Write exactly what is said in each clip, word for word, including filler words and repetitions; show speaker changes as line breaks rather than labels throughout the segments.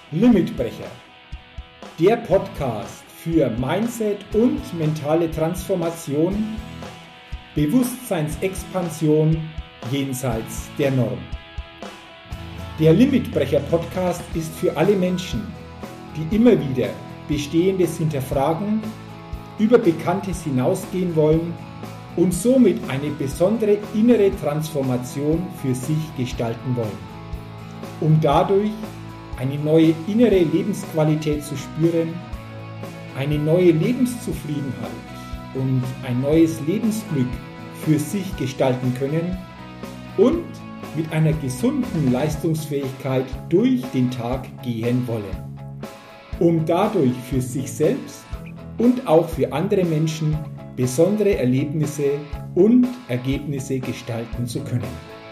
Limitbrecher, der Podcast für Mindset und mentale Transformation, Bewusstseinsexpansion jenseits der Norm. Der Limitbrecher Podcast ist für alle Menschen, die immer wieder Bestehendes hinterfragen, über Bekanntes hinausgehen wollen und somit eine besondere innere Transformation für sich gestalten wollen, um dadurch eine neue innere Lebensqualität zu spüren, eine neue Lebenszufriedenheit und ein neues Lebensglück für sich gestalten können und mit einer gesunden Leistungsfähigkeit durch den Tag gehen wollen, um dadurch für sich selbst und auch für andere Menschen besondere Erlebnisse und Ergebnisse gestalten zu können.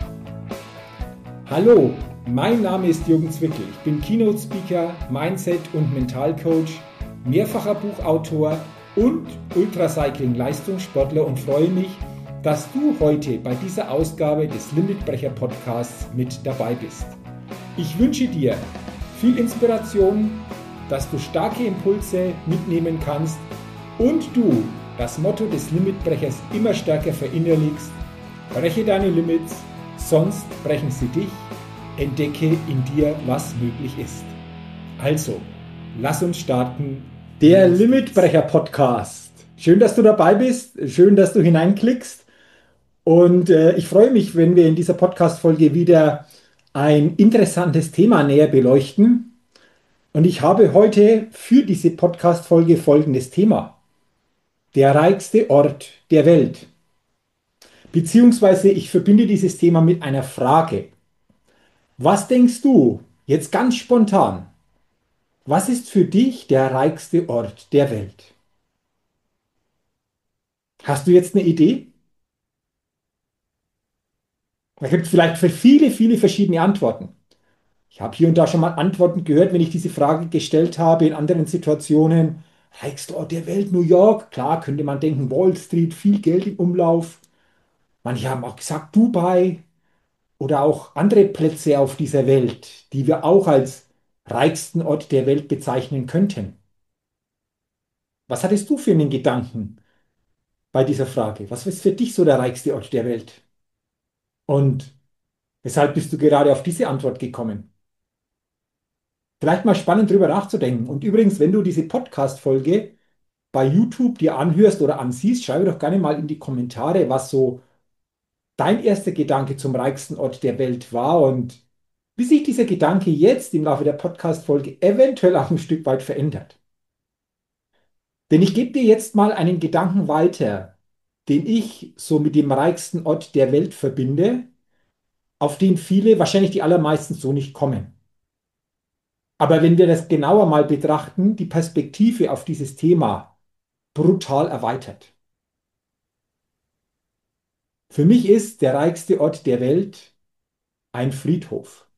Hallo, mein Name ist Jürgen Zwickel. Ich bin Keynote Speaker, Mindset- und Mentalcoach, mehrfacher Buchautor und Ultracycling-Leistungssportler und freue mich, dass du heute bei dieser Ausgabe des Limitbrecher Podcasts mit dabei bist. Ich wünsche dir viel Inspiration, dass du starke Impulse mitnehmen kannst und du das Motto des Limitbrechers immer stärker verinnerlichst: breche deine Limits, sonst brechen sie dich. Entdecke in dir, was möglich ist. Also, lass uns starten. Der Limitbrecher Podcast. Schön, dass du dabei bist. Schön, dass du hineinklickst. Und äh, ich freue mich, wenn wir in dieser Podcast-Folge wieder ein interessantes Thema näher beleuchten. Und ich habe heute für diese Podcast-Folge folgendes Thema: Der reichste Ort der Welt. Beziehungsweise ich verbinde dieses Thema mit einer Frage. Was denkst du, jetzt ganz spontan, was ist für dich der reichste Ort der Welt? Hast du jetzt eine Idee? Da gibt es vielleicht für viele, viele verschiedene Antworten. Ich habe hier und da schon mal Antworten gehört, wenn ich diese Frage gestellt habe in anderen Situationen. Reichster Ort der Welt, New York. Klar, könnte man denken, Wall Street, viel Geld im Umlauf. Manche haben auch gesagt, Dubai oder auch andere Plätze auf dieser Welt, die wir auch als reichsten Ort der Welt bezeichnen könnten. Was hattest du für einen Gedanken bei dieser Frage? Was ist für dich so der reichste Ort der Welt? Und weshalb bist du gerade auf diese Antwort gekommen? Vielleicht mal spannend drüber nachzudenken. Und übrigens, wenn du diese Podcast-Folge bei YouTube dir anhörst oder ansiehst, schreibe doch gerne mal in die Kommentare, was so dein erster Gedanke zum reichsten Ort der Welt war und wie sich dieser Gedanke jetzt im Laufe der Podcast-Folge eventuell auch ein Stück weit verändert. Denn ich gebe dir jetzt mal einen Gedanken weiter, den ich so mit dem reichsten Ort der Welt verbinde, auf den viele, wahrscheinlich die allermeisten, so nicht kommen. Aber wenn wir das genauer mal betrachten, die Perspektive auf dieses Thema brutal erweitert. Für mich ist der reichste Ort der Welt ein Friedhof.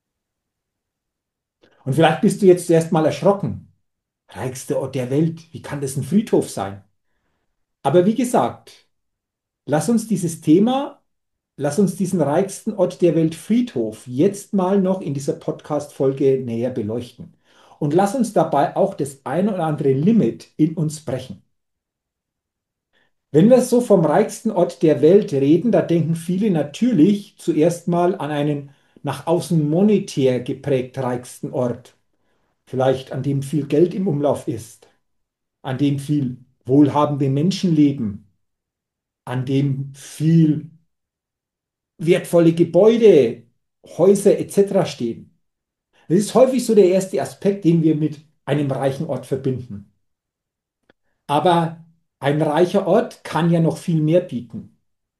Und vielleicht bist du jetzt erst mal erschrocken. Reichster Ort der Welt, wie kann das ein Friedhof sein? Aber wie gesagt, lass uns dieses Thema, lass uns diesen reichsten Ort der Welt Friedhof jetzt mal noch in dieser Podcast-Folge näher beleuchten. Und lass uns dabei auch das ein oder andere Limit in uns brechen. Wenn wir so vom reichsten Ort der Welt reden, da denken viele natürlich zuerst mal an einen nach außen monetär geprägt reichsten Ort. Vielleicht an dem viel Geld im Umlauf ist, an dem viel wohlhabende Menschen leben, an dem viel wertvolle Gebäude, Häuser et cetera stehen. Das ist häufig so der erste Aspekt, den wir mit einem reichen Ort verbinden. Aber ein reicher Ort kann ja noch viel mehr bieten.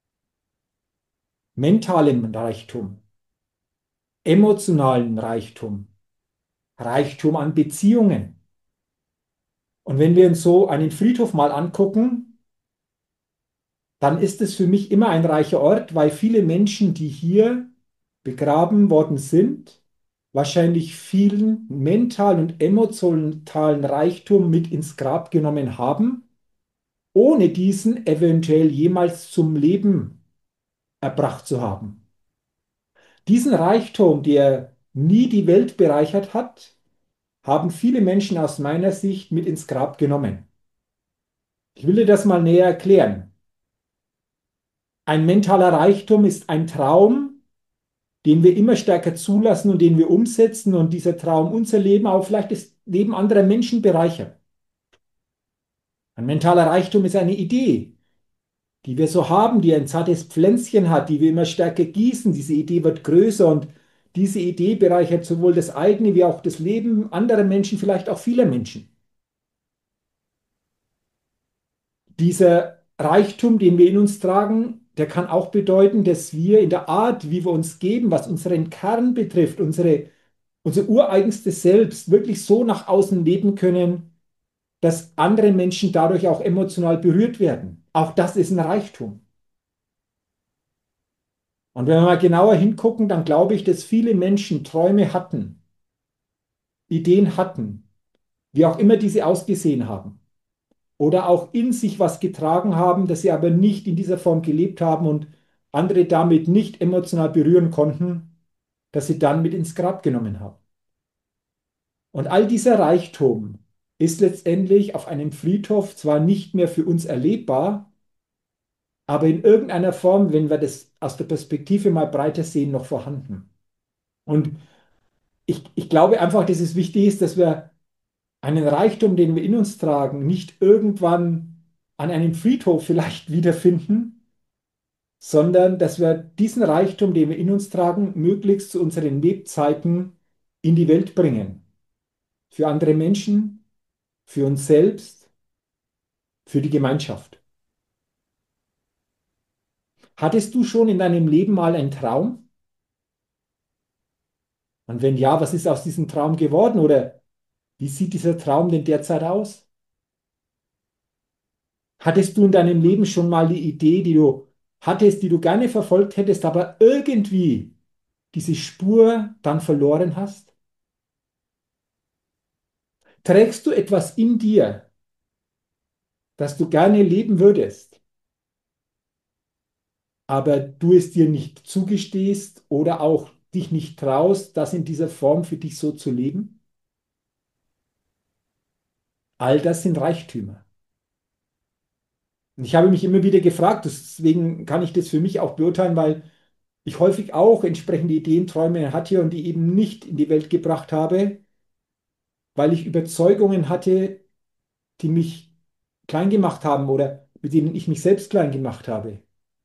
Mentalen Reichtum, emotionalen Reichtum, Reichtum an Beziehungen. Und wenn wir uns so einen Friedhof mal angucken, dann ist es für mich immer ein reicher Ort, weil viele Menschen, die hier begraben worden sind, wahrscheinlich vielen mentalen und emotionalen Reichtum mit ins Grab genommen haben, ohne diesen eventuell jemals zum Leben erbracht zu haben. Diesen Reichtum, der nie die Welt bereichert hat, haben viele Menschen aus meiner Sicht mit ins Grab genommen. Ich will dir das mal näher erklären. Ein mentaler Reichtum ist ein Traum, den wir immer stärker zulassen und den wir umsetzen und dieser Traum unser Leben, auch vielleicht das Leben anderer Menschen bereichert. Ein mentaler Reichtum ist eine Idee, die wir so haben, die ein zartes Pflänzchen hat, die wir immer stärker gießen. Diese Idee wird größer und diese Idee bereichert sowohl das eigene wie auch das Leben anderer Menschen, vielleicht auch vieler Menschen. Dieser Reichtum, den wir in uns tragen, der kann auch bedeuten, dass wir in der Art, wie wir uns geben, was unseren Kern betrifft, unsere, unser ureigenstes Selbst, wirklich so nach außen leben können, dass andere Menschen dadurch auch emotional berührt werden. Auch das ist ein Reichtum. Und wenn wir mal genauer hingucken, dann glaube ich, dass viele Menschen Träume hatten, Ideen hatten, wie auch immer diese ausgesehen haben. Oder auch in sich was getragen haben, das sie aber nicht in dieser Form gelebt haben und andere damit nicht emotional berühren konnten, dass sie dann mit ins Grab genommen haben. Und all dieser Reichtum ist letztendlich auf einem Friedhof zwar nicht mehr für uns erlebbar, aber in irgendeiner Form, wenn wir das aus der Perspektive mal breiter sehen, noch vorhanden. Und ich, ich glaube einfach, dass es wichtig ist, dass wir einen Reichtum, den wir in uns tragen, nicht irgendwann an einem Friedhof vielleicht wiederfinden, sondern dass wir diesen Reichtum, den wir in uns tragen, möglichst zu unseren Lebzeiten in die Welt bringen. Für andere Menschen, für uns selbst, für die Gemeinschaft. Hattest du schon in deinem Leben mal einen Traum? Und wenn ja, was ist aus diesem Traum geworden? Oder wie sieht dieser Traum denn derzeit aus? Hattest du in deinem Leben schon mal die Idee, die du hattest, die du gerne verfolgt hättest, aber irgendwie diese Spur dann verloren hast? Trägst du etwas in dir, das du gerne leben würdest, aber du es dir nicht zugestehst oder auch dich nicht traust, das in dieser Form für dich so zu leben? All das sind Reichtümer. Und ich habe mich immer wieder gefragt, deswegen kann ich das für mich auch beurteilen, weil ich häufig auch entsprechende Ideen, Träume hatte und die eben nicht in die Welt gebracht habe, weil ich Überzeugungen hatte, die mich klein gemacht haben oder mit denen ich mich selbst klein gemacht habe.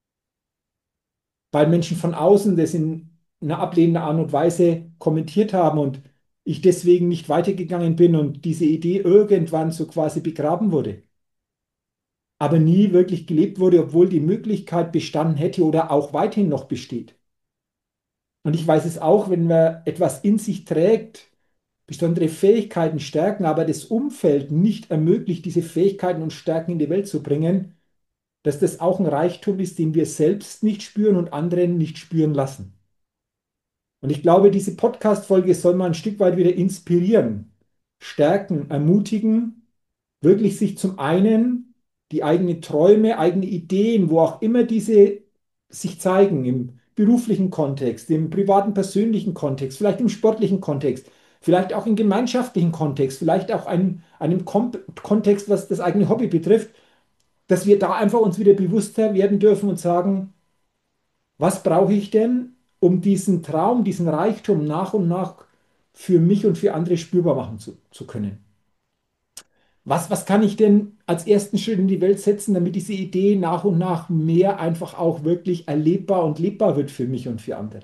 Weil Menschen von außen das in einer ablehnenden Art und Weise kommentiert haben und ich deswegen nicht weitergegangen bin und diese Idee irgendwann so quasi begraben wurde, aber nie wirklich gelebt wurde, obwohl die Möglichkeit bestanden hätte oder auch weiterhin noch besteht. Und ich weiß es auch, wenn man etwas in sich trägt, besondere Fähigkeiten, Stärken, aber das Umfeld nicht ermöglicht, diese Fähigkeiten und Stärken in die Welt zu bringen, dass das auch ein Reichtum ist, den wir selbst nicht spüren und anderen nicht spüren lassen. Und ich glaube, diese Podcast-Folge soll mal ein Stück weit wieder inspirieren, stärken, ermutigen, wirklich sich zum einen die eigenen Träume, eigene Ideen, wo auch immer diese sich zeigen, im beruflichen Kontext, im privaten, persönlichen Kontext, vielleicht im sportlichen Kontext, vielleicht auch im gemeinschaftlichen Kontext, vielleicht auch einem, einem Kom Kontext, was das eigene Hobby betrifft, dass wir da einfach uns wieder bewusster werden dürfen und sagen, was brauche ich denn, um diesen Traum, diesen Reichtum nach und nach für mich und für andere spürbar machen zu, zu können? Was, was kann ich denn als ersten Schritt in die Welt setzen, damit diese Idee nach und nach mehr einfach auch wirklich erlebbar und lebbar wird für mich und für andere?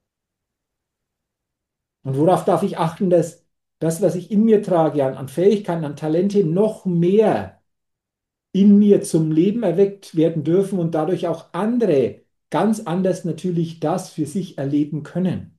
Und worauf darf ich achten, dass das, was ich in mir trage, an, an Fähigkeiten, an Talente, noch mehr in mir zum Leben erweckt werden dürfen und dadurch auch andere ganz anders natürlich das für sich erleben können?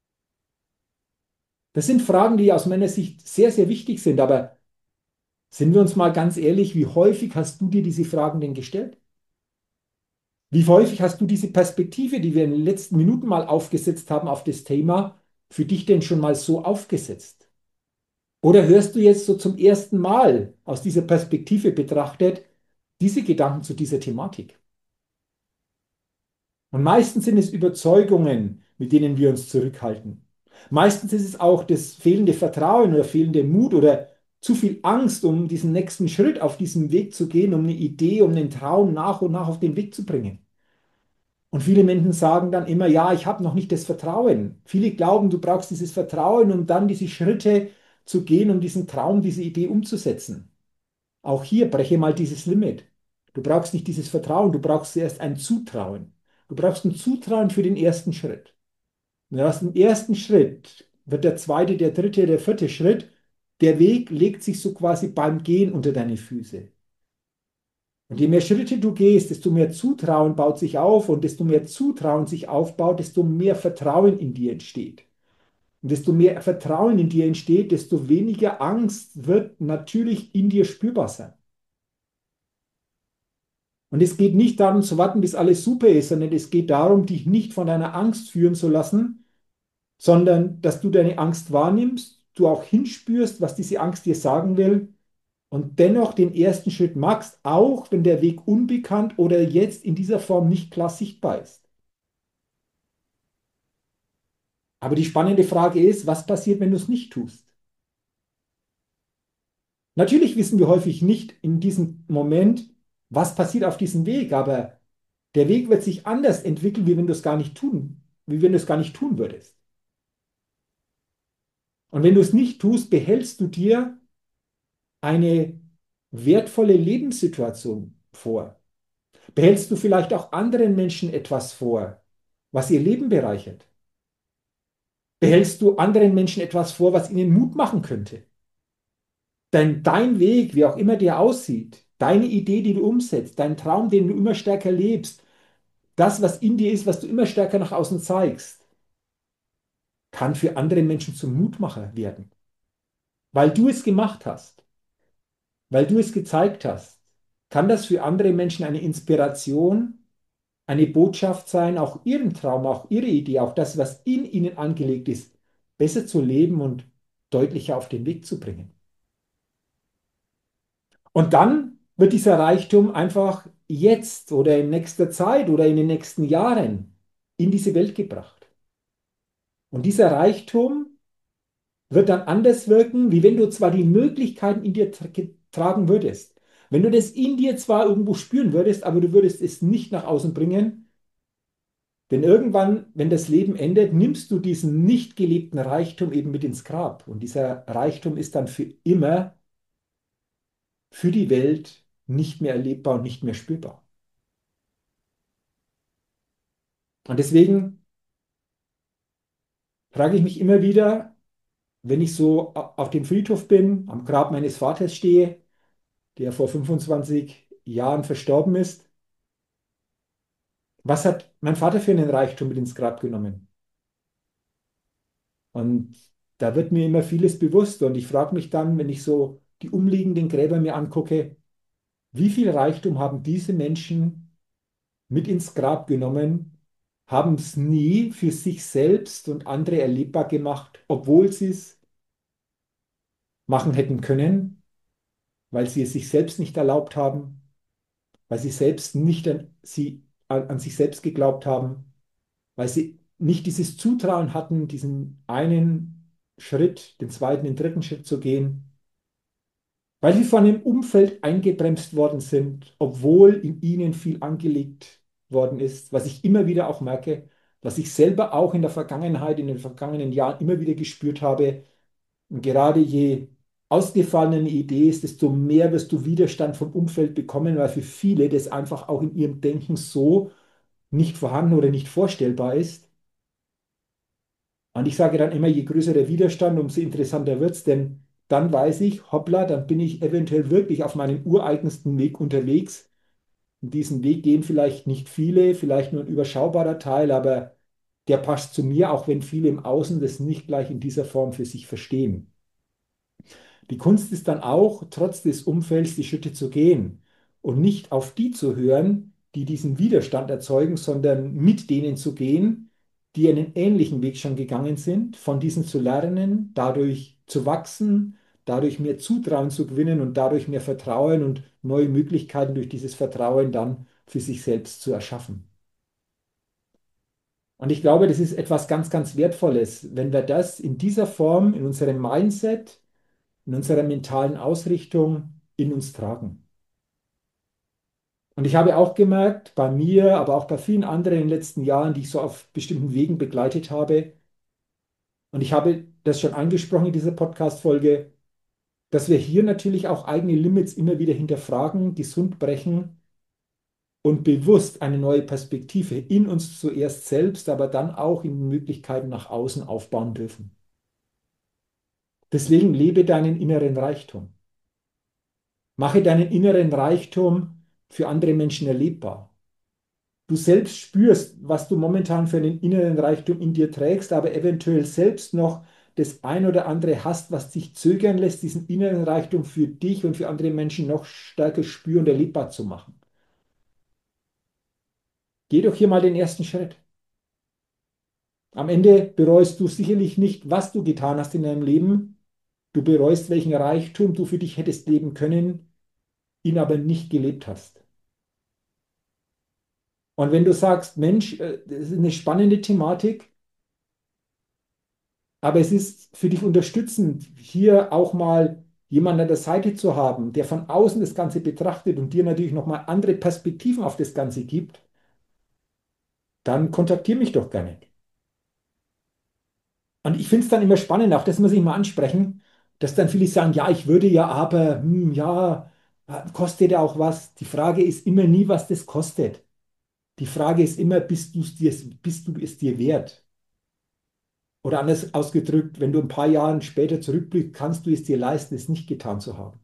Das sind Fragen, die aus meiner Sicht sehr, sehr wichtig sind. Aber sind wir uns mal ganz ehrlich, wie häufig hast du dir diese Fragen denn gestellt? Wie häufig hast du diese Perspektive, die wir in den letzten Minuten mal aufgesetzt haben auf das Thema, für dich denn schon mal so aufgesetzt? Oder hörst du jetzt so zum ersten Mal aus dieser Perspektive betrachtet diese Gedanken zu dieser Thematik? Und meistens sind es Überzeugungen, mit denen wir uns zurückhalten. Meistens ist es auch das fehlende Vertrauen oder fehlende Mut oder zu viel Angst, um diesen nächsten Schritt auf diesem Weg zu gehen, um eine Idee, um einen Traum nach und nach auf den Weg zu bringen. Und viele Menschen sagen dann immer, ja, ich habe noch nicht das Vertrauen. Viele glauben, du brauchst dieses Vertrauen, um dann diese Schritte zu gehen, um diesen Traum, diese Idee umzusetzen. Auch hier breche mal dieses Limit. Du brauchst nicht dieses Vertrauen, du brauchst zuerst ein Zutrauen. Du brauchst ein Zutrauen für den ersten Schritt. Und aus dem ersten Schritt wird der zweite, der dritte, der vierte Schritt. Der Weg legt sich so quasi beim Gehen unter deine Füße. Und je mehr Schritte du gehst, desto mehr Zutrauen baut sich auf und desto mehr Zutrauen sich aufbaut, desto mehr Vertrauen in dir entsteht. Und desto mehr Vertrauen in dir entsteht, desto weniger Angst wird natürlich in dir spürbar sein. Und es geht nicht darum zu warten, bis alles super ist, sondern es geht darum, dich nicht von deiner Angst führen zu lassen, sondern dass du deine Angst wahrnimmst, du auch hinspürst, was diese Angst dir sagen will und dennoch den ersten Schritt machst, auch wenn der Weg unbekannt oder jetzt in dieser Form nicht klar sichtbar ist. Aber die spannende Frage ist, was passiert, wenn du es nicht tust? Natürlich wissen wir häufig nicht in diesem Moment, was passiert auf diesem Weg, aber der Weg wird sich anders entwickeln, wie wenn du es gar nicht tun, wie wenn du es gar nicht tun würdest. Und wenn du es nicht tust, behältst du dir eine wertvolle Lebenssituation vor. Behältst du vielleicht auch anderen Menschen etwas vor, was ihr Leben bereichert? Behältst du anderen Menschen etwas vor, was ihnen Mut machen könnte? Denn dein Weg, wie auch immer der aussieht, deine Idee, die du umsetzt, dein Traum, den du immer stärker lebst, das, was in dir ist, was du immer stärker nach außen zeigst, kann für andere Menschen zum Mutmacher werden. Weil du es gemacht hast, weil du es gezeigt hast, kann das für andere Menschen eine Inspiration, eine Botschaft sein, auch ihren Traum, auch ihre Idee, auch das, was in ihnen angelegt ist, besser zu leben und deutlicher auf den Weg zu bringen. Und dann wird dieser Reichtum einfach jetzt oder in nächster Zeit oder in den nächsten Jahren in diese Welt gebracht. Und dieser Reichtum wird dann anders wirken, wie wenn du zwar die Möglichkeiten in dir tra tragen würdest. Wenn du das in dir zwar irgendwo spüren würdest, aber du würdest es nicht nach außen bringen, denn irgendwann, wenn das Leben endet, nimmst du diesen nicht gelebten Reichtum eben mit ins Grab. Und dieser Reichtum ist dann für immer für die Welt nicht mehr erlebbar und nicht mehr spürbar. Und deswegen frage ich mich immer wieder, wenn ich so auf dem Friedhof bin, am Grab meines Vaters stehe, der vor fünfundzwanzig Jahren verstorben ist, was hat mein Vater für einen Reichtum mit ins Grab genommen? Und da wird mir immer vieles bewusst und ich frage mich dann, wenn ich so die umliegenden Gräber mir angucke, wie viel Reichtum haben diese Menschen mit ins Grab genommen, haben es nie für sich selbst und andere erlebbar gemacht, obwohl sie es machen hätten können, weil sie es sich selbst nicht erlaubt haben, weil sie selbst nicht an, sie, an, an sich selbst geglaubt haben, weil sie nicht dieses Zutrauen hatten, diesen einen Schritt, den zweiten, den dritten Schritt zu gehen, weil sie von einem Umfeld eingebremst worden sind, obwohl in ihnen viel angelegt worden ist, was ich immer wieder auch merke, was ich selber auch in der Vergangenheit, in den vergangenen Jahren immer wieder gespürt habe. Und gerade je ausgefallener eine Idee ist, desto mehr wirst du Widerstand vom Umfeld bekommen, weil für viele das einfach auch in ihrem Denken so nicht vorhanden oder nicht vorstellbar ist. Und ich sage dann immer, je größer der Widerstand, umso interessanter wird es, denn dann weiß ich, hoppla, dann bin ich eventuell wirklich auf meinem ureigensten Weg unterwegs. Und diesen Weg gehen vielleicht nicht viele, vielleicht nur ein überschaubarer Teil, aber der passt zu mir, auch wenn viele im Außen das nicht gleich in dieser Form für sich verstehen. Die Kunst ist dann auch, trotz des Umfelds die Schritte zu gehen und nicht auf die zu hören, die diesen Widerstand erzeugen, sondern mit denen zu gehen, die einen ähnlichen Weg schon gegangen sind, von diesen zu lernen, dadurch zu wachsen, dadurch mehr Zutrauen zu gewinnen und dadurch mehr Vertrauen und neue Möglichkeiten durch dieses Vertrauen dann für sich selbst zu erschaffen. Und ich glaube, das ist etwas ganz, ganz Wertvolles, wenn wir das in dieser Form, in unserem Mindset, in unserer mentalen Ausrichtung in uns tragen. Und ich habe auch gemerkt, bei mir, aber auch bei vielen anderen in den letzten Jahren, die ich so auf bestimmten Wegen begleitet habe, und ich habe das schon angesprochen in dieser Podcast-Folge, dass wir hier natürlich auch eigene Limits immer wieder hinterfragen, gesund brechen und bewusst eine neue Perspektive in uns zuerst selbst, aber dann auch in Möglichkeiten nach außen aufbauen dürfen. Deswegen lebe deinen inneren Reichtum. Mache deinen inneren Reichtum für andere Menschen erlebbar. Du selbst spürst, was du momentan für einen inneren Reichtum in dir trägst, aber eventuell selbst noch das ein oder andere hast, was dich zögern lässt, diesen inneren Reichtum für dich und für andere Menschen noch stärker spüren und erlebbar zu machen. Geh doch hier mal den ersten Schritt. Am Ende bereust du sicherlich nicht, was du getan hast in deinem Leben. Du bereust, welchen Reichtum du für dich hättest leben können, ihn aber nicht gelebt hast. Und wenn du sagst, Mensch, äh, das ist eine spannende Thematik, aber es ist für dich unterstützend, hier auch mal jemanden an der Seite zu haben, der von außen das Ganze betrachtet und dir natürlich nochmal andere Perspektiven auf das Ganze gibt, dann kontaktiere mich doch gerne. Und ich finde es dann immer spannend, auch das muss ich mal ansprechen, dass dann viele sagen, ja, ich würde ja, aber, hm, ja, äh, kostet ja auch was. Die Frage ist immer nie, was das kostet. Die Frage ist immer, bist du es dir, bist du es dir wert? Oder anders ausgedrückt, wenn du ein paar Jahre später zurückblickst, kannst du es dir leisten, es nicht getan zu haben.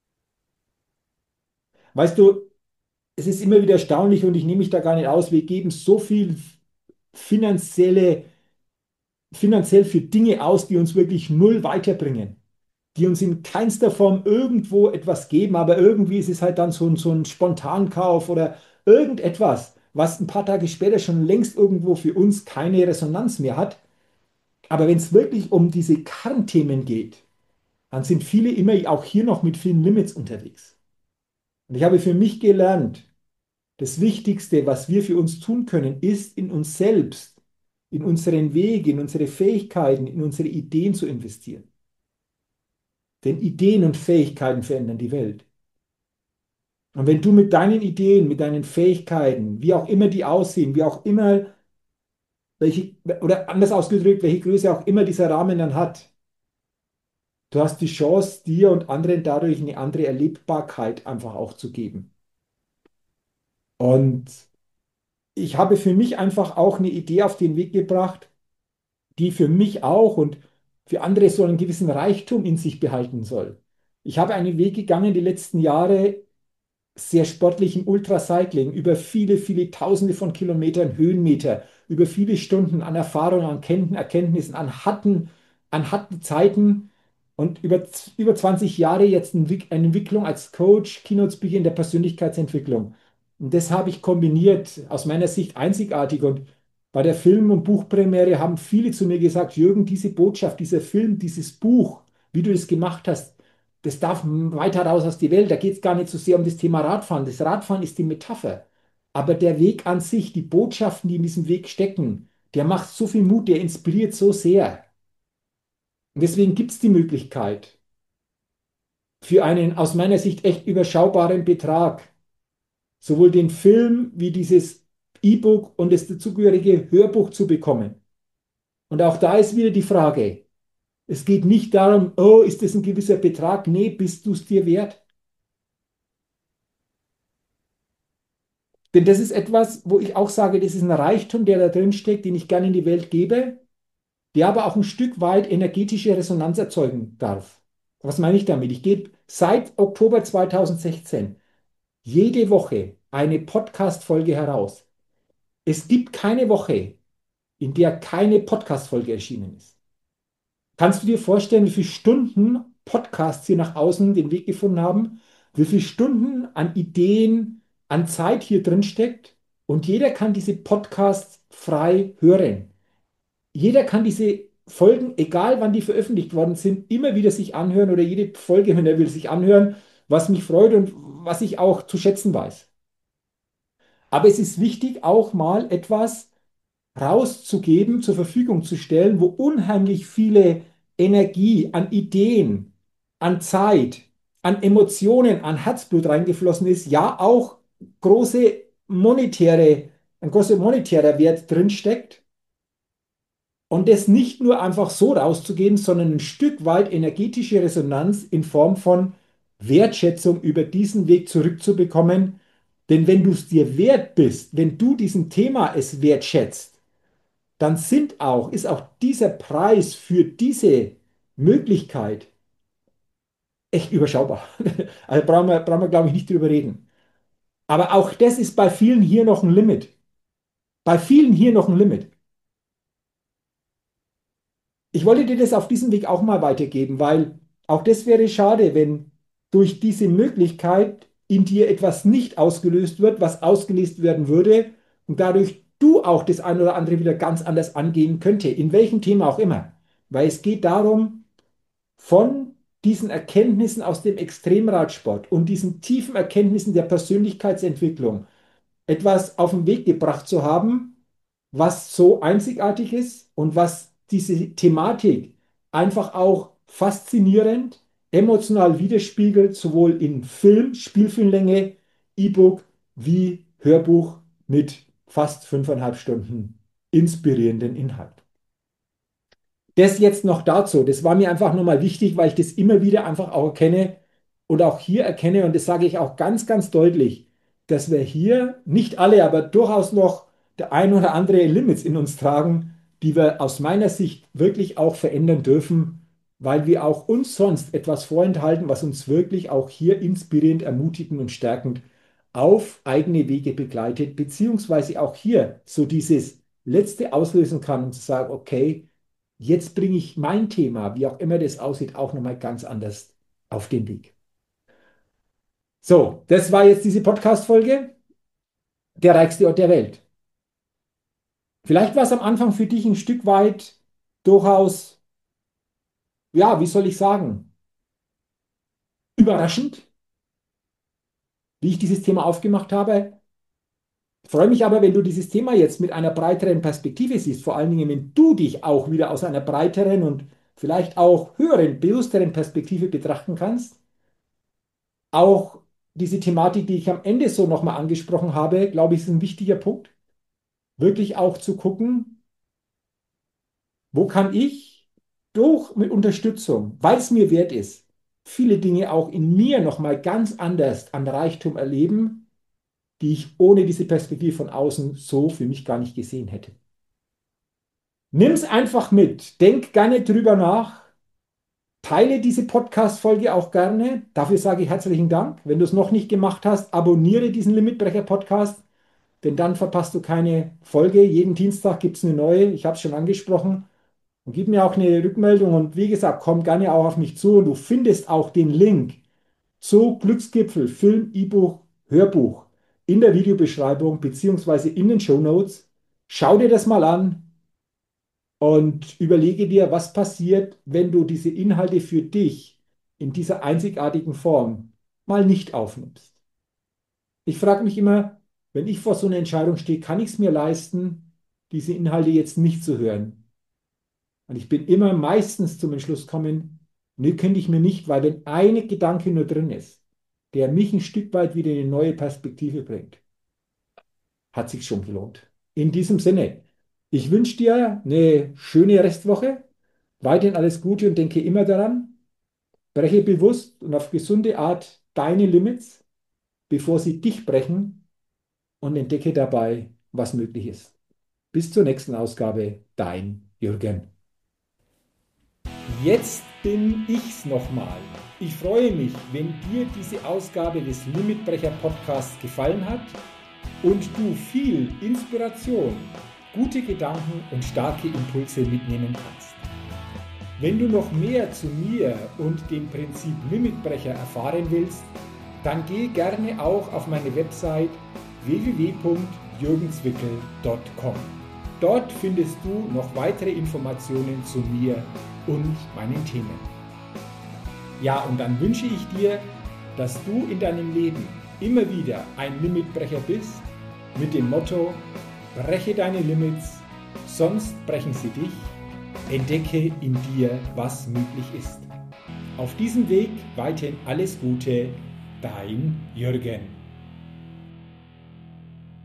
Weißt du, es ist immer wieder erstaunlich und ich nehme mich da gar nicht aus, wir geben so viel finanzielle, finanziell für Dinge aus, die uns wirklich null weiterbringen, die uns in keinster Form irgendwo etwas geben, aber irgendwie ist es halt dann so ein, so ein Spontankauf oder irgendetwas, was ein paar Tage später schon längst irgendwo für uns keine Resonanz mehr hat. Aber wenn es wirklich um diese Kernthemen geht, dann sind viele immer auch hier noch mit vielen Limits unterwegs. Und ich habe für mich gelernt, das Wichtigste, was wir für uns tun können, ist in uns selbst, in unseren Weg, in unsere Fähigkeiten, in unsere Ideen zu investieren. Denn Ideen und Fähigkeiten verändern die Welt. Und wenn du mit deinen Ideen, mit deinen Fähigkeiten, wie auch immer die aussehen, wie auch immer, welche, oder anders ausgedrückt, welche Größe auch immer dieser Rahmen dann hat, du hast die Chance, dir und anderen dadurch eine andere Erlebbarkeit einfach auch zu geben. Und ich habe für mich einfach auch eine Idee auf den Weg gebracht, die für mich auch und für andere so einen gewissen Reichtum in sich behalten soll. Ich habe einen Weg gegangen die letzten Jahre, sehr sportlich im Ultracycling, über viele, viele Tausende von Kilometern, Höhenmeter, über viele Stunden an Erfahrungen, an Kenntn- Erkenntnissen, an harten, an harten Zeiten und über, z- über zwanzig Jahre jetzt Entwick- eine Entwicklung als Coach, Keynote-Speaker in der Persönlichkeitsentwicklung. Und das habe ich kombiniert, aus meiner Sicht einzigartig. Und bei der Film- und Buchpremiere haben viele zu mir gesagt, Jürgen, diese Botschaft, dieser Film, dieses Buch, wie du das gemacht hast, das darf weiter raus aus die Welt. Da geht es gar nicht so sehr um das Thema Radfahren. Das Radfahren ist die Metapher. Aber der Weg an sich, die Botschaften, die in diesem Weg stecken, der macht so viel Mut, der inspiriert so sehr. Und deswegen gibt es die Möglichkeit, für einen aus meiner Sicht echt überschaubaren Betrag sowohl den Film wie dieses E-Book und das dazugehörige Hörbuch zu bekommen. Und auch da ist wieder die Frage, es geht nicht darum, oh, ist das ein gewisser Betrag? Nee, bist du es dir wert? Denn das ist etwas, wo ich auch sage, das ist ein Reichtum, der da drin steckt, den ich gerne in die Welt gebe, der aber auch ein Stück weit energetische Resonanz erzeugen darf. Was meine ich damit? Ich gebe seit Oktober zweitausendsechzehn jede Woche eine Podcast-Folge heraus. Es gibt keine Woche, in der keine Podcast-Folge erschienen ist. Kannst du dir vorstellen, wie viele Stunden Podcasts hier nach außen den Weg gefunden haben? Wie viele Stunden an Ideen, an Zeit hier drin steckt? Und jeder kann diese Podcasts frei hören. Jeder kann diese Folgen, egal wann die veröffentlicht worden sind, immer wieder sich anhören oder jede Folge, wenn er will, sich anhören, was mich freut und was ich auch zu schätzen weiß. Aber es ist wichtig, auch mal etwas rauszugeben, zur Verfügung zu stellen, wo unheimlich viele Energie an Ideen, an Zeit, an Emotionen, an Herzblut reingeflossen ist, ja auch große monetäre, ein großer monetärer Wert drinsteckt. Und das nicht nur einfach so rauszugeben, sondern ein Stück weit energetische Resonanz in Form von Wertschätzung über diesen Weg zurückzubekommen. Denn wenn du es dir wert bist, wenn du diesem Thema es wertschätzt, dann sind auch, ist auch dieser Preis für diese Möglichkeit echt überschaubar. Also brauchen wir, brauchen wir, glaube ich, nicht drüber reden. Aber auch das ist bei vielen hier noch ein Limit. Bei vielen hier noch ein Limit. Ich wollte dir das auf diesem Weg auch mal weitergeben, weil auch das wäre schade, wenn durch diese Möglichkeit in dir etwas nicht ausgelöst wird, was ausgelöst werden würde und dadurch du auch das eine oder andere wieder ganz anders angehen könnte, in welchem Thema auch immer. Weil es geht darum, von diesen Erkenntnissen aus dem Extremradsport und diesen tiefen Erkenntnissen der Persönlichkeitsentwicklung etwas auf den Weg gebracht zu haben, was so einzigartig ist und was diese Thematik einfach auch faszinierend, emotional widerspiegelt, sowohl in Film, Spielfilmlänge, E-Book wie Hörbuch mit fast fünfeinhalb Stunden inspirierenden Inhalt. Das jetzt noch dazu. Das war mir einfach nochmal wichtig, weil ich das immer wieder einfach auch erkenne und auch hier erkenne, und das sage ich auch ganz, ganz deutlich, dass wir hier nicht alle, aber durchaus noch der ein oder andere Limits in uns tragen, die wir aus meiner Sicht wirklich auch verändern dürfen, weil wir auch uns sonst etwas vorenthalten, was uns wirklich auch hier inspirierend, ermutigend und stärkend auf eigene Wege begleitet, beziehungsweise auch hier so dieses Letzte auslösen kann und zu sagen, okay, jetzt bringe ich mein Thema, wie auch immer das aussieht, auch nochmal ganz anders auf den Weg. So, das war jetzt diese Podcast-Folge, der reichste Ort der Welt. Vielleicht war es am Anfang für dich ein Stück weit durchaus, ja, wie soll ich sagen, überraschend, wie ich dieses Thema aufgemacht habe. Ich freue mich aber, wenn du dieses Thema jetzt mit einer breiteren Perspektive siehst, vor allen Dingen, wenn du dich auch wieder aus einer breiteren und vielleicht auch höheren, bewussteren Perspektive betrachten kannst. Auch diese Thematik, die ich am Ende so nochmal angesprochen habe, glaube ich, ist ein wichtiger Punkt. Wirklich auch zu gucken, wo kann ich durch mit Unterstützung, weil es mir wert ist, viele Dinge auch in mir nochmal ganz anders an Reichtum erleben, die ich ohne diese Perspektive von außen so für mich gar nicht gesehen hätte. Nimm es einfach mit, denk gerne drüber nach, teile diese Podcast-Folge auch gerne. Dafür sage ich herzlichen Dank. Wenn du es noch nicht gemacht hast, abonniere diesen Limitbrecher-Podcast, denn dann verpasst du keine Folge. Jeden Dienstag gibt es eine neue. Ich habe es schon angesprochen. Und gib mir auch eine Rückmeldung. Und wie gesagt, komm gerne auch auf mich zu. Und du findest auch den Link zu Glücksgipfel, Film, E-Buch, Hörbuch in der Videobeschreibung beziehungsweise in den Shownotes. Schau dir das mal an und überlege dir, was passiert, wenn du diese Inhalte für dich in dieser einzigartigen Form mal nicht aufnimmst. Ich frage mich immer, wenn ich vor so einer Entscheidung stehe, kann ich es mir leisten, diese Inhalte jetzt nicht zu hören? Und ich bin immer meistens zum Entschluss gekommen, nee, könnte ich mir nicht, weil wenn ein Gedanke nur drin ist, der mich ein Stück weit wieder in eine neue Perspektive bringt, hat sich schon gelohnt. In diesem Sinne, ich wünsche dir eine schöne Restwoche, weiterhin alles Gute und denke immer daran, breche bewusst und auf gesunde Art deine Limits, bevor sie dich brechen, und entdecke dabei, was möglich ist. Bis zur nächsten Ausgabe, dein Jürgen. Jetzt bin ich's nochmal. Ich freue mich, wenn dir diese Ausgabe des Limitbrecher Podcasts gefallen hat und du viel Inspiration, gute Gedanken und starke Impulse mitnehmen kannst. Wenn du noch mehr zu mir und dem Prinzip Limitbrecher erfahren willst, dann geh gerne auch auf meine Website w w w punkt jürgen zwickel punkt com. Dort findest du noch weitere Informationen zu mir und meinen Themen. Ja, und dann wünsche ich dir, dass du in deinem Leben immer wieder ein Limitbrecher bist, mit dem Motto: breche deine Limits, sonst brechen sie dich. Entdecke in dir, was möglich ist. Auf diesem Weg weiterhin alles Gute, dein Jürgen.